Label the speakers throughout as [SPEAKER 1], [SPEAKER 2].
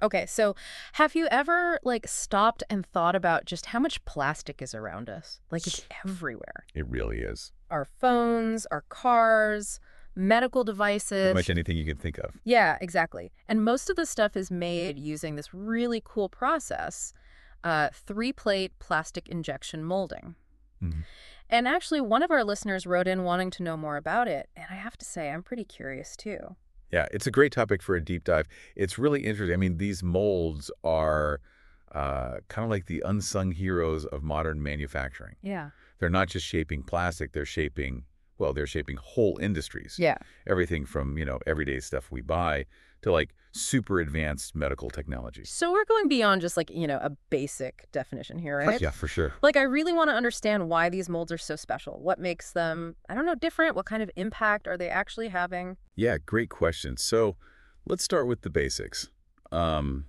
[SPEAKER 1] Okay, so have you ever like stopped and thought about just how much plastic is around us? Like it's everywhere.
[SPEAKER 2] It really is.
[SPEAKER 1] Our phones, our cars, medical
[SPEAKER 2] Pretty
[SPEAKER 1] devices.
[SPEAKER 2] much anything you can think of.
[SPEAKER 1] Yeah, exactly. And most of the stuff is made using this really cool process, three-plate plastic injection molding.
[SPEAKER 2] Mhm.
[SPEAKER 1] And actually, one of our listeners wrote in wanting to know more about it, and I have to say, I'm pretty curious too.
[SPEAKER 2] Yeah, it's a great topic for a deep dive. It's really interesting. I mean, these molds are kind of like the unsung heroes of modern manufacturing.
[SPEAKER 1] Yeah.
[SPEAKER 2] They're not just shaping plastic, they're shaping whole industries.
[SPEAKER 1] Yeah.
[SPEAKER 2] Everything from, everyday stuff we buy to like super advanced medical technology.
[SPEAKER 1] So we're going beyond just like, a basic definition here, right?
[SPEAKER 2] Yeah, for sure.
[SPEAKER 1] Like, I really want to understand why these molds are so special. What makes them, I don't know, different? What kind of impact are they actually having?
[SPEAKER 2] Yeah, great question. So let's start with the basics. Um,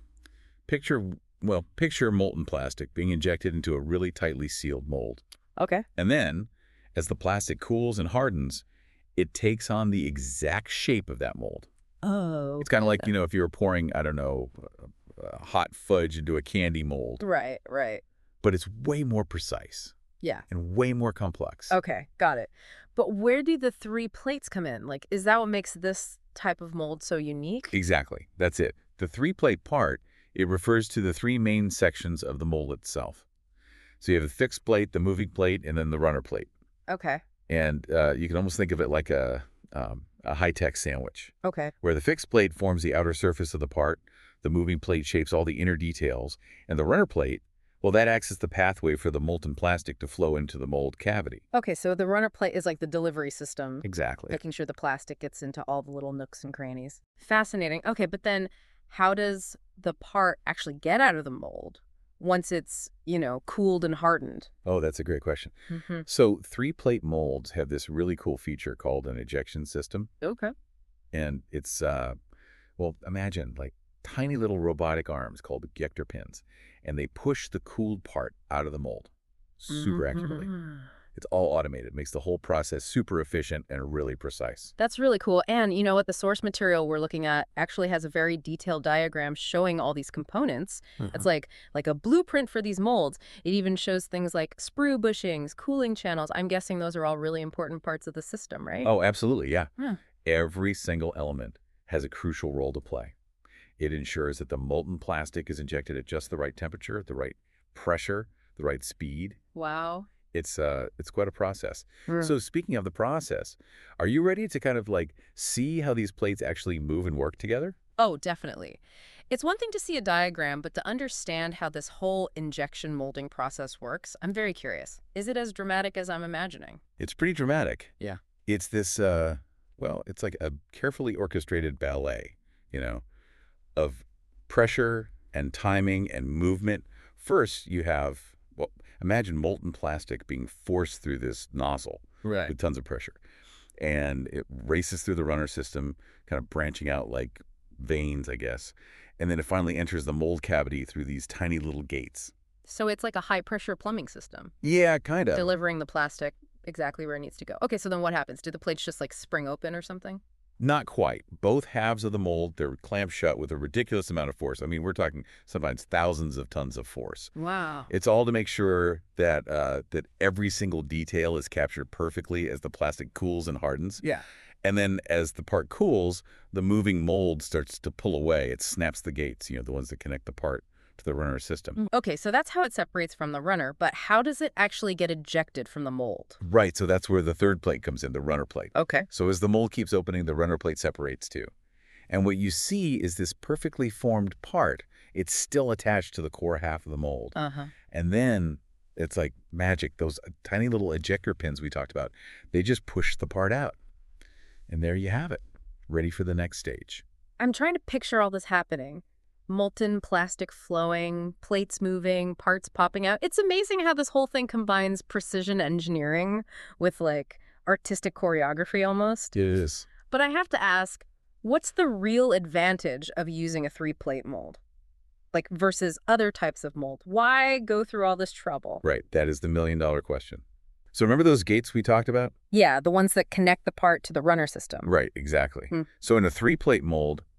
[SPEAKER 2] picture molten plastic being injected into a really tightly sealed mold.
[SPEAKER 1] Okay.
[SPEAKER 2] And then, as the plastic cools and hardens, it takes on the exact shape of that mold.
[SPEAKER 1] Oh.
[SPEAKER 2] It's kind of like, if you were pouring, I don't know, hot fudge into a candy mold.
[SPEAKER 1] Right, right.
[SPEAKER 2] But it's way more precise
[SPEAKER 1] Yeah.
[SPEAKER 2] and way more complex.
[SPEAKER 1] Okay, got it. But where do the three plates come in? Like, is that what makes this type of mold so unique?
[SPEAKER 2] Exactly. That's it. The three-plate part, it refers to the three main sections of the mold itself. So you have the fixed plate, the moving plate, and then the runner plate.
[SPEAKER 1] Okay.
[SPEAKER 2] And you can almost think of it like a high-tech sandwich,
[SPEAKER 1] Okay.
[SPEAKER 2] where the fixed plate forms the outer surface of the part, the moving plate shapes all the inner details, and the runner plate, well, that acts as the pathway for the molten plastic to flow into the mold cavity.
[SPEAKER 1] Okay, so the runner plate is like the delivery system,
[SPEAKER 2] Exactly.
[SPEAKER 1] making sure the plastic gets into all the little nooks and crannies. Fascinating. Okay, but then how does the part actually get out of the mold once it's, cooled and hardened?
[SPEAKER 2] Oh, that's a great question.
[SPEAKER 1] Mm-hmm.
[SPEAKER 2] So three-plate molds have this really cool feature called an ejection system.
[SPEAKER 1] Okay.
[SPEAKER 2] And it's, imagine like tiny little robotic arms called ejector pins, and they push the cooled part out of the mold super accurately. It's all automated. Makes the whole process super efficient and really precise.
[SPEAKER 1] That's really cool. And you know what? The source material we're looking at actually has a very detailed diagram showing all these components. It's like a blueprint for these molds. It even shows things like sprue bushings, cooling channels. I'm guessing those are all really important parts of the system, right?
[SPEAKER 2] Oh, absolutely, yeah.
[SPEAKER 1] Yeah.
[SPEAKER 2] Every single element has a crucial role to play. It ensures that the molten plastic is injected at just the right temperature, the right pressure, the right speed.
[SPEAKER 1] Wow.
[SPEAKER 2] It's quite a process.
[SPEAKER 1] Mm.
[SPEAKER 2] So speaking of the process, are you ready to kind of like see how these plates actually move and work together?
[SPEAKER 1] Oh, definitely. It's one thing to see a diagram, but to understand how this whole injection molding process works, I'm very curious. Is it as dramatic as I'm imagining?
[SPEAKER 2] It's pretty dramatic.
[SPEAKER 1] Yeah.
[SPEAKER 2] It's this, it's like a carefully orchestrated ballet, of pressure and timing and movement. First, you have, imagine molten plastic being forced through this nozzle with tons of pressure. And it races through the runner system, kind of branching out like veins, I guess. And then it finally enters the mold cavity through these tiny little gates.
[SPEAKER 1] So it's like a high-pressure plumbing system,
[SPEAKER 2] Yeah, kind of.
[SPEAKER 1] delivering the plastic exactly where it needs to go. Okay, so then what happens? Do the plates just like spring open or something?
[SPEAKER 2] Not quite. Both halves of the mold, they're clamped shut with a ridiculous amount of force. I mean, we're talking sometimes thousands of tons of force.
[SPEAKER 1] Wow.
[SPEAKER 2] It's all to make sure that that every single detail is captured perfectly as the plastic cools and hardens.
[SPEAKER 1] Yeah.
[SPEAKER 2] And then as the part cools, the moving mold starts to pull away. It snaps the gates, the ones that connect the part to the runner system.
[SPEAKER 1] Okay, so that's how it separates from the runner, but how does it actually get ejected from the mold?
[SPEAKER 2] Right, so that's where the third plate comes in, the runner plate.
[SPEAKER 1] Okay.
[SPEAKER 2] So as the mold keeps opening, the runner plate separates too. And what you see is this perfectly formed part. It's still attached to the core half of the mold.
[SPEAKER 1] Uh-huh.
[SPEAKER 2] And then it's like magic. Those tiny little ejector pins we talked about, they just push the part out. And there you have it, ready for the next stage.
[SPEAKER 1] I'm trying to picture all this happening. Molten plastic flowing, plates moving, parts popping out. It's amazing how this whole thing combines precision engineering with like artistic choreography almost.
[SPEAKER 2] It is.
[SPEAKER 1] But I have to ask, what's the real advantage of using a three-plate mold? Like versus other types of mold? Why go through all this trouble?
[SPEAKER 2] Right, that is the million-dollar question. So remember those gates we talked about?
[SPEAKER 1] Yeah, the ones that connect the part to the runner system.
[SPEAKER 2] Right, exactly.
[SPEAKER 1] Hmm.
[SPEAKER 2] So in a three-plate mold,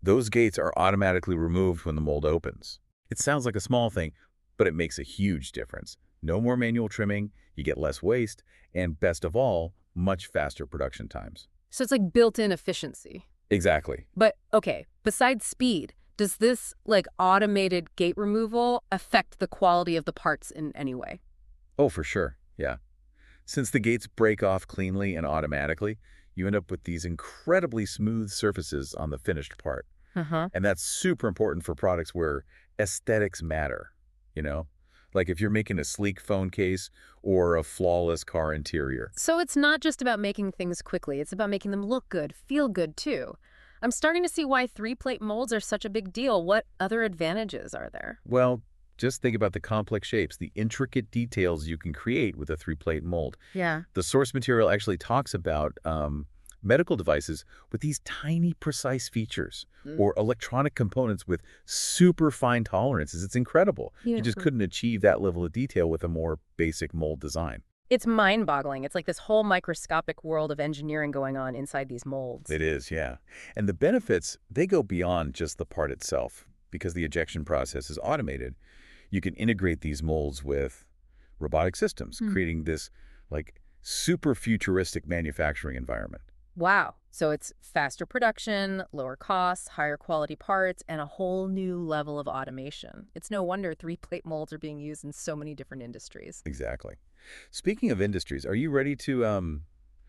[SPEAKER 2] Those gates are automatically removed when the mold opens. It sounds like a small thing, but it makes a huge difference. No more manual trimming, you get less waste, and best of all, much faster production times.
[SPEAKER 1] So it's like built-in efficiency.
[SPEAKER 2] Exactly.
[SPEAKER 1] But, okay, besides speed, does this, like, automated gate removal affect the quality of the parts in any way?
[SPEAKER 2] Oh, for sure. Yeah. Since the gates break off cleanly and automatically, you end up with these incredibly smooth surfaces on the finished part.
[SPEAKER 1] Uh-huh.
[SPEAKER 2] And that's super important for products where aesthetics matter, you know? Like if you're making a sleek phone case or a flawless car interior.
[SPEAKER 1] So it's not just about making things quickly, it's about making them look good, feel good, too. I'm starting to see why three-plate molds are such a big deal. What other advantages are there?
[SPEAKER 2] Well, just think about the complex shapes, the intricate details you can create with a three-plate mold.
[SPEAKER 1] Yeah.
[SPEAKER 2] The source material actually talks about medical devices with these tiny, precise features or electronic components with super fine tolerances. It's incredible. You just couldn't achieve that level of detail with a more basic mold design.
[SPEAKER 1] It's mind-boggling. It's like this whole microscopic world of engineering going on inside these molds.
[SPEAKER 2] It is, yeah. And the benefits, they go beyond just the part itself. Because the ejection process is automated, you can integrate these molds with robotic systems, creating this like super futuristic manufacturing environment.
[SPEAKER 1] Wow. So it's faster production, lower costs, higher quality parts, and a whole new level of automation. It's no wonder three-plate molds are being used in so many different industries.
[SPEAKER 2] Exactly. Speaking of industries, are you ready to,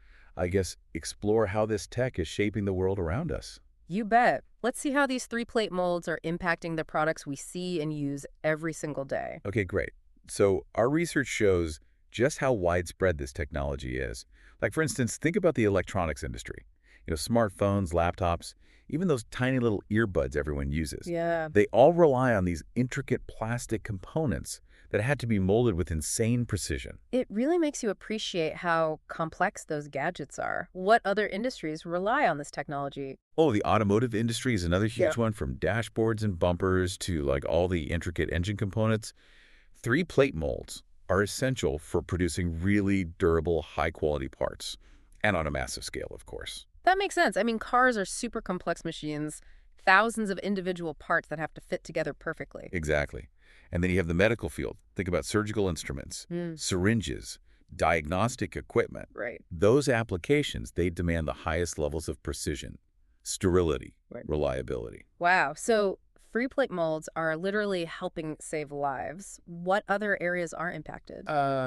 [SPEAKER 2] I guess, explore how this tech is shaping the world around us?
[SPEAKER 1] You bet. Let's see how these three-plate molds are impacting the products we see and use every single day.
[SPEAKER 2] Okay, great. So our research shows just how widespread this technology is. Like, for instance, think about the electronics industry. You know, smartphones, laptops, even those tiny little earbuds everyone uses.
[SPEAKER 1] Yeah.
[SPEAKER 2] They all rely on these intricate plastic components that had to be molded with insane precision.
[SPEAKER 1] It really makes you appreciate how complex those gadgets are. What other industries rely on this technology?
[SPEAKER 2] Oh, the automotive industry is another huge one, from dashboards and bumpers to like all the intricate engine components. Three-plate molds are essential for producing really durable, high-quality parts, and on a massive scale, of course.
[SPEAKER 1] That makes sense. I mean, cars are super complex machines, thousands of individual parts that have to fit together perfectly.
[SPEAKER 2] Exactly. And then you have the medical field. Think about surgical instruments, syringes, diagnostic equipment.
[SPEAKER 1] Right.
[SPEAKER 2] Those applications, they demand the highest levels of precision, sterility, reliability.
[SPEAKER 1] Wow. So three-plate molds are literally helping save lives. What other areas are impacted?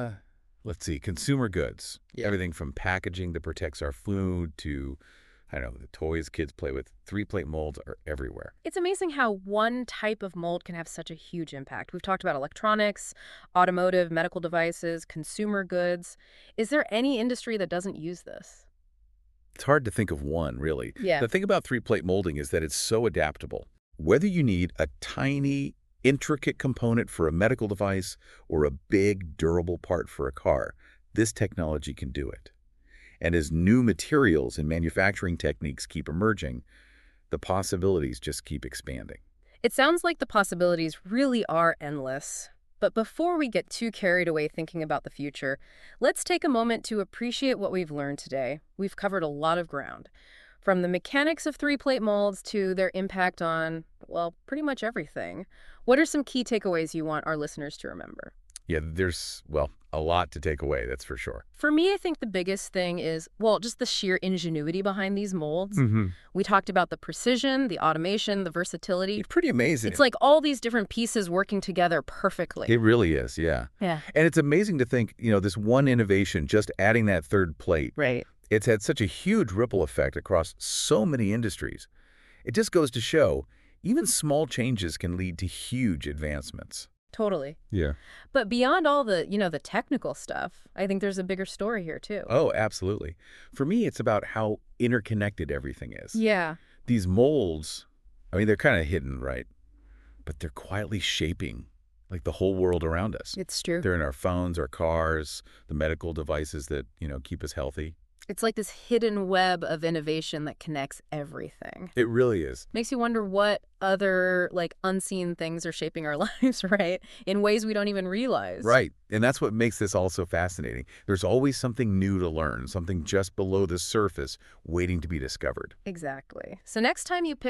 [SPEAKER 2] Let's see, consumer goods. Everything from packaging that protects our food to, I don't know, the toys kids play with. Three-plate molds are everywhere.
[SPEAKER 1] It's amazing how one type of mold can have such a huge impact. We've talked about electronics, automotive, medical devices, consumer goods. Is there any industry that doesn't use this?
[SPEAKER 2] It's hard to think of one, really.
[SPEAKER 1] Yeah.
[SPEAKER 2] The thing about three-plate molding is that it's so adaptable. Whether you need a tiny, intricate component for a medical device or a big, durable part for a car, this technology can do it. And as new materials and manufacturing techniques keep emerging, the possibilities just keep expanding.
[SPEAKER 1] It sounds like the possibilities really are endless. But before we get too carried away thinking about the future, let's take a moment to appreciate what we've learned today. We've covered a lot of ground, from the mechanics of three-plate molds to their impact on, well, pretty much everything. What are some key takeaways you want our listeners to remember?
[SPEAKER 2] Yeah, there's, well, a lot to take away, that's for sure.
[SPEAKER 1] For me, I think the biggest thing is, well, just the sheer ingenuity behind these molds. We talked about the precision, the automation, the versatility.
[SPEAKER 2] It's pretty amazing.
[SPEAKER 1] It's like all these different pieces working together perfectly.
[SPEAKER 2] It really is, yeah.
[SPEAKER 1] Yeah.
[SPEAKER 2] And it's amazing to think, you know, this one innovation, just adding that third plate,
[SPEAKER 1] Right.
[SPEAKER 2] it's had such a huge ripple effect across so many industries. It just goes to show, even small changes can lead to huge advancements.
[SPEAKER 1] Totally.
[SPEAKER 2] Yeah.
[SPEAKER 1] But beyond all the, the technical stuff, I think there's a bigger story here, too.
[SPEAKER 2] Oh, absolutely. For me, it's about how interconnected everything is.
[SPEAKER 1] Yeah.
[SPEAKER 2] These molds, I mean, they're kind of hidden, right? But they're quietly shaping, like, the whole world around us.
[SPEAKER 1] It's true.
[SPEAKER 2] They're in our phones, our cars, the medical devices that, keep us healthy.
[SPEAKER 1] It's like this hidden web of innovation that connects everything.
[SPEAKER 2] It really is.
[SPEAKER 1] Makes you wonder what other, unseen things are shaping our lives, right? In ways we don't even realize.
[SPEAKER 2] Right. And that's what makes this all so fascinating. There's always something new to learn, something just below the surface waiting to be discovered.
[SPEAKER 1] Exactly. So next time you pick up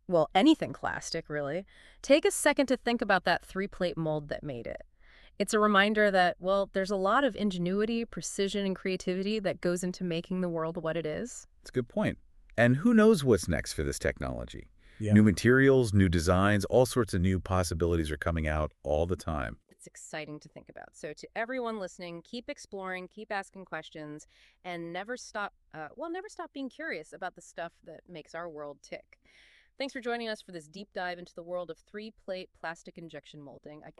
[SPEAKER 1] well, anything plastic, really. Take a second to think about that three-plate mold that made it. It's a reminder that, well, there's a lot of ingenuity, precision, and creativity that goes into making the world what it is.
[SPEAKER 2] It's a good point. And who knows what's next for this technology?
[SPEAKER 3] Yeah.
[SPEAKER 2] New materials, new designs, all sorts of new possibilities are coming out all the time.
[SPEAKER 1] It's exciting to think about. So, to everyone listening, keep exploring, keep asking questions, and never stop being curious about the stuff that makes our world tick. Thanks for joining us for this deep dive into the world of three-plate plastic injection molding. I